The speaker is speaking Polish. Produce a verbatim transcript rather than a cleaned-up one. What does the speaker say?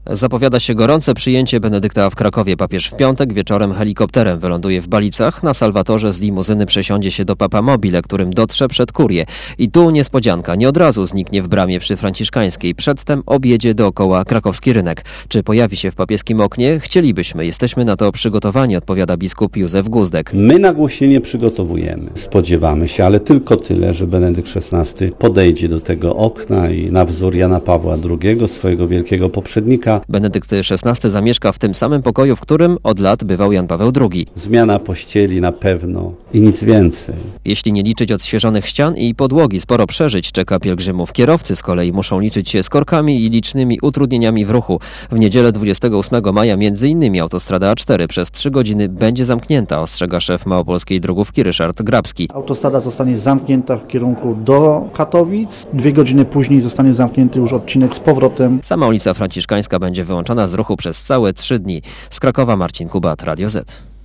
Zapowiada się gorące przyjęcie Benedykta w Krakowie. Papież w piątek wieczorem helikopterem wyląduje w Balicach. Na Salwatorze z limuzyny przesiądzie się do Papamobile, którym dotrze przed Kurię. I tu niespodzianka, nie od razu zniknie w bramie przy Franciszkańskiej. Przedtem objedzie dookoła krakowski rynek. Czy pojawi się w papieskim oknie? Chcielibyśmy, jesteśmy na to przygotowani, odpowiada biskup Józef Guzdek. My nagłośnienie przygotowujemy. Spodziewamy się, ale tylko tyle, że Benedykt szesnasty podejdzie do tego okna i na wzór Jana Pawła drugiego, swojego wielkiego poprzednika. Benedykt szesnasty zamieszka w tym samym pokoju, w którym od lat bywał Jan Paweł drugi. Zmiana pościeli na pewno i nic więcej. Jeśli nie liczyć odświeżonych ścian i podłogi, sporo przeżyć czeka pielgrzymów. Kierowcy z kolei muszą liczyć się z korkami i licznymi utrudnieniami w ruchu. W niedzielę dwudziestego ósmego maja między innymi autostrada A cztery przez trzy godziny będzie zamknięta, ostrzega szef małopolskiej drogówki Ryszard Grabski. Autostrada zostanie zamknięta w kierunku do Katowic. Dwie godziny później zostanie zamknięty już odcinek z powrotem. Sama ulica Franciszkańska będzie wyłączona z ruchu przez całe trzy dni. Z Krakowa Marcin Kubat, Radio Z.